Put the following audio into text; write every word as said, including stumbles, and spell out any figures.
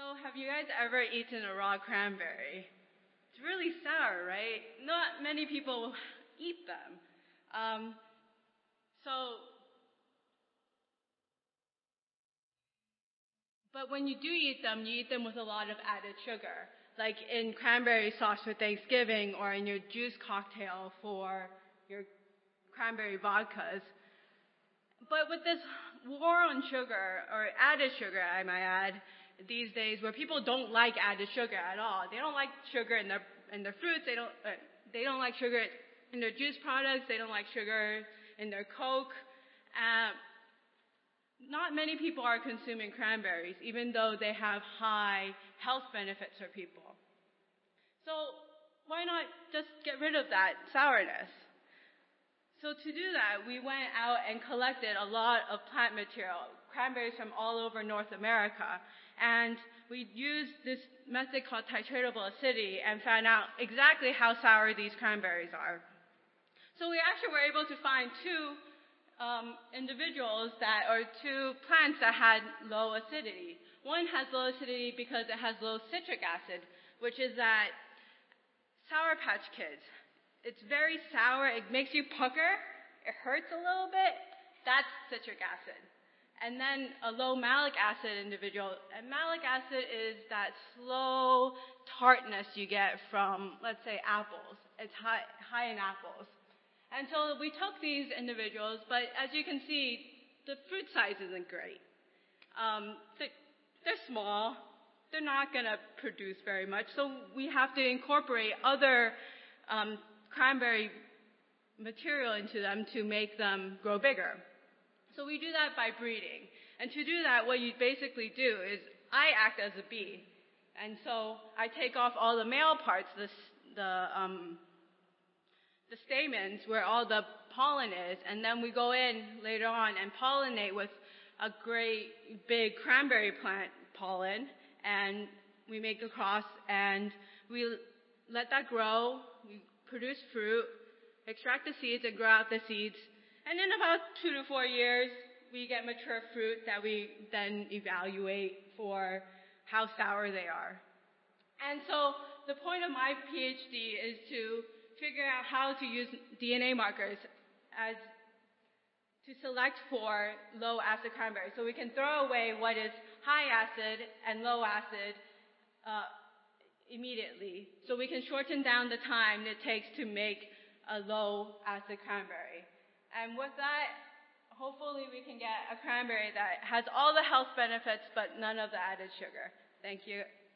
So have you guys ever eaten a raw cranberry? It's really sour, right? Not many people eat them. Um, so, but when you do eat them, you eat them with a lot of added sugar, like in cranberry sauce for Thanksgiving or in your juice cocktail for your cranberry vodkas. But with this war on sugar, or added sugar, I might add, these days, where people don't like added sugar at all. They don't like sugar in their in their fruits. They don't uh, they don't like sugar in their juice products. They don't like sugar in their Coke. Uh, not many people are consuming cranberries, even though they have high health benefits for people. So why not just get rid of that sourness? So to do that, we went out and collected a lot of plant material, cranberries from all over North America. And we used this method called titratable acidity and found out exactly how sour these cranberries are. So we actually were able to find two um, individuals that, or two plants that had low acidity. One has low acidity because it has low citric acid, which is that Sour Patch Kids. It's very sour. It makes you pucker. It hurts a little bit. That's citric acid. And then a low malic acid individual. And malic acid is that slow tartness you get from, let's say, apples. It's high, high in apples. And so we took these individuals, but as you can see, the fruit size isn't great. Um, they're small. They're not going to produce very much. So we have to incorporate other um, cranberry material into them to make them grow bigger. So we do that by breeding. And to do that, what you basically do is I act as a bee. And so I take off all the male parts, the, the, um, the stamens where all the pollen is, and then we go in later on and pollinate with a great big cranberry plant pollen, and we make the cross, and we let that grow, we produce fruit, extract the seeds and grow out the seeds. And in about two to four years, we get mature fruit that we then evaluate for how sour they are. And so the point of my PhD is to figure out how to use D N A markers as to select for low acid cranberry. So we can throw away what is high acid and low acid uh, immediately. So we can shorten down the time it takes to make a low acid cranberry. And with that, hopefully we can get a cranberry that has all the health benefits but none of the added sugar. Thank you.